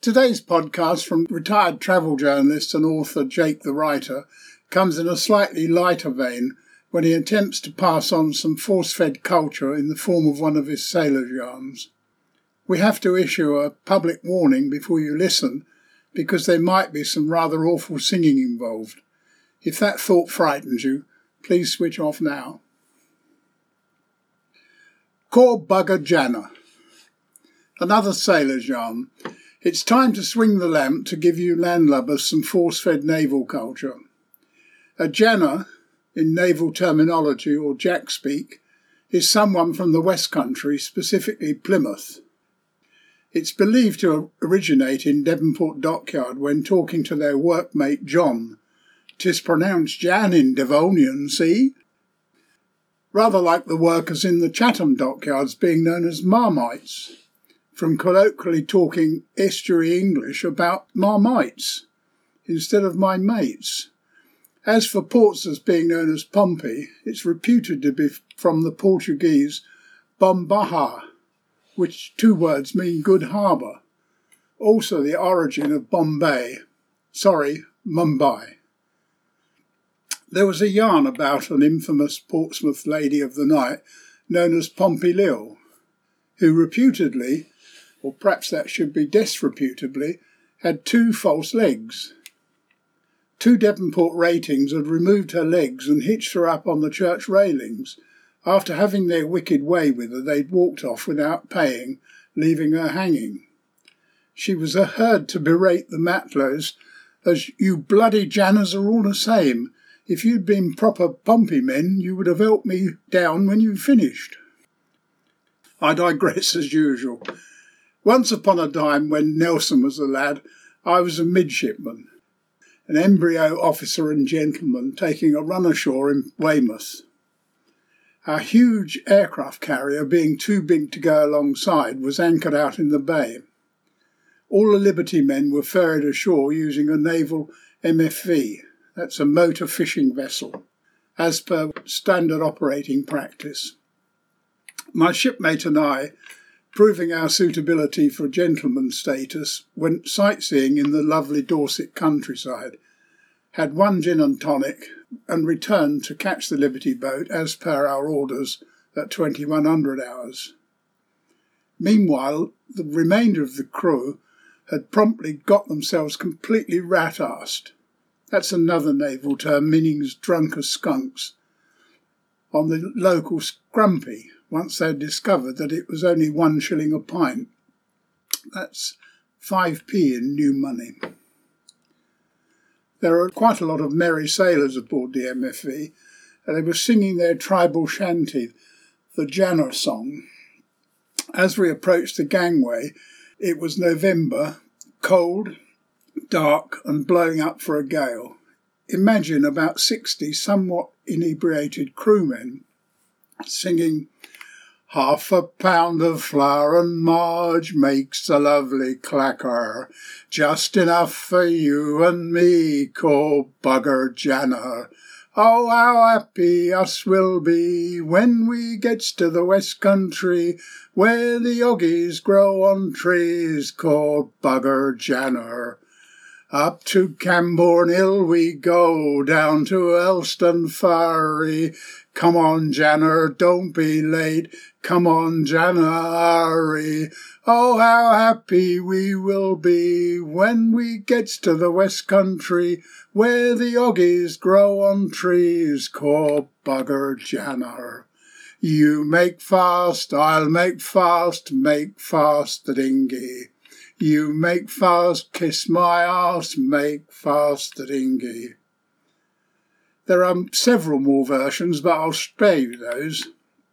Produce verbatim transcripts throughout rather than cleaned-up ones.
Today's podcast from retired travel journalist and author Jake the Writer comes in a slightly lighter vein when he attempts to pass on some force-fed culture in the form of one of his sailor's yarns. We have to issue a public warning before you listen because there might be some rather awful singing involved. If that thought frightens you, please switch off now. Cor Bugger Janner. Another sailor's yarn. It's time to swing the lamp to give you landlubbers some force-fed naval culture. A janner, in naval terminology or jack speak, is someone from the West Country, specifically Plymouth. It's believed to originate in Devonport Dockyard when talking to their workmate John. "'Tis pronounced Jan in Devonian, see?" Rather like the workers in the Chatham dockyards being known as marmites, from colloquially talking estuary English about marmites instead of my mates. As for Portsmouth being known as Pompey, it's reputed to be from the Portuguese Bombarra, which two words mean good harbour. Also the origin of Bombay, sorry, Mumbai. There was a yarn about an infamous Portsmouth lady of the night known as Pompey Lil, who reputedly, or perhaps that should be disreputably, had two false legs. Two Devonport ratings had removed her legs and hitched her up on the church railings. After having their wicked way with her, they'd walked off without paying, leaving her hanging. She was heard to berate the Matlows as, "You bloody janners are all the same. If you'd been proper Pompey men, you would have helped me down when you finished." I digress as usual. Once upon a time, when Nelson was a lad, I was a midshipman, an embryo officer and gentleman taking a run ashore in Weymouth. Our huge aircraft carrier, being too big to go alongside, was anchored out in the bay. All the Liberty men were ferried ashore using a naval M F V, that's a motor fishing vessel, as per standard operating practice. My shipmate and I, proving our suitability for gentleman status, went sightseeing in the lovely Dorset countryside, had one gin and tonic, and returned to catch the Liberty boat as per our orders at twenty-one hundred hours. Meanwhile, the remainder of the crew had promptly got themselves completely rat-arsed. That's another naval term meaning drunk as skunks, on the local scrumpy, once they'd discovered that it was only one shilling a pint. That's five p in new money. There are quite a lot of merry sailors aboard the M F V, and they were singing their tribal shanty, the Janner song. As we approached the gangway, it was November, cold, dark, and blowing up for a gale. Imagine about sixty somewhat inebriated crewmen singing, "Half a pound of flour and Marge makes a lovely clacker, just enough for you and me, Cor Bugger Janner. Oh, how happy us will be when we gets to the West Country, where the oggies grow on trees, Cor Bugger Janner. Up to Camborne Hill we go, down to Elston Ferry. Come on, Janner, don't be late. Come on, Janner. Oh, how happy we will be when we gets to the West Country, where the oggies grow on trees, Cor Bugger Janner. You make fast, I'll make fast, make fast the dinghy. You make fast, kiss my arse, make fast the dinghy." There are several more versions, but I'll spare you those.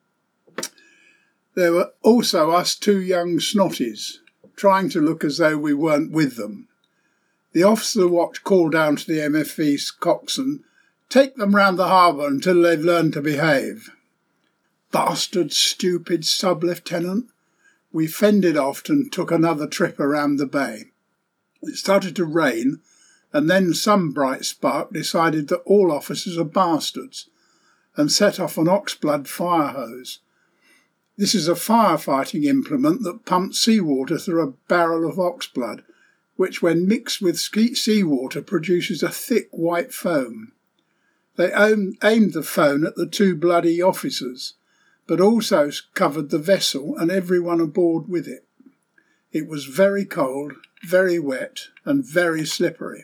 There were also us two young snotties, trying to look as though we weren't with them. The officer of the watch called down to the M F V's coxswain, "Take them round the harbour until they've learned to behave." Bastard, stupid sub-lieutenant. We fended off and took another trip around the bay. It started to rain, and then some bright spark decided that all officers are bastards and set off an oxblood fire hose. This is a firefighting implement that pumps seawater through a barrel of oxblood, which when mixed with seawater produces a thick white foam. They aimed the phone at the two bloody officers, but also covered the vessel and everyone aboard with it. It was very cold, very wet, and very slippery.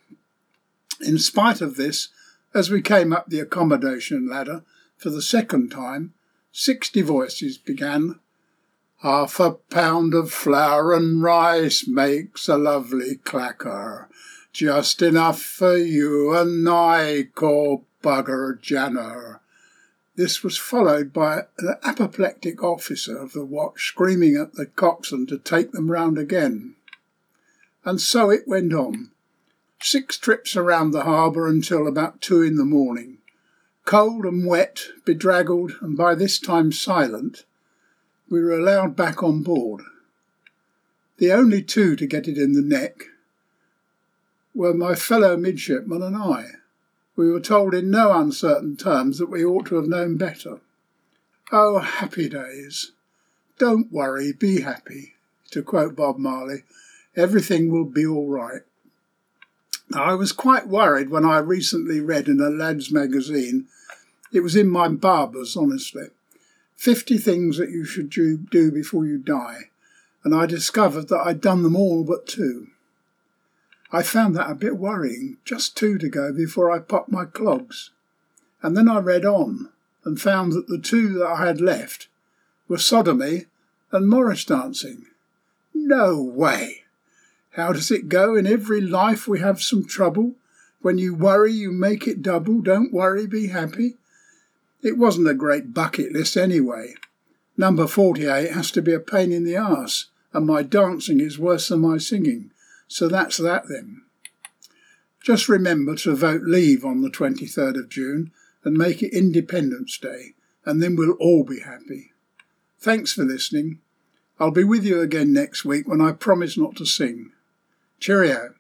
In spite of this, as we came up the accommodation ladder for the second time, sixty voices began, "Half a pound of flour and rice makes a lovely clacker, just enough for you and I, call bugger Janner." This was followed by an apoplectic officer of the watch screaming at the coxswain to take them round again. And so it went on. Six trips around the harbour until about two in the morning. Cold and wet, bedraggled, and by this time silent, we were allowed back on board. The only two to get it in the neck were my fellow midshipman and I. We were told in no uncertain terms that we ought to have known better. Oh, happy days. Don't worry, be happy. To quote Bob Marley, everything will be all right. Now, I was quite worried when I recently read in a lad's magazine, it was in my barber's, honestly, fifty things that you should do before you die, and I discovered that I'd done them all but two. I found that a bit worrying, just two to go before I popped my clogs. And then I read on and found that the two that I had left were sodomy and Morris dancing. No way! How does it go? In every life we have some trouble. When you worry, you make it double. Don't worry, be happy. It wasn't a great bucket list anyway. Number forty-eight has to be a pain in the arse, and my dancing is worse than my singing. So that's that then. Just remember to vote Leave on the twenty-third of June and make it Independence Day, and then we'll all be happy. Thanks for listening. I'll be with you again next week when I promise not to sing. Cheerio.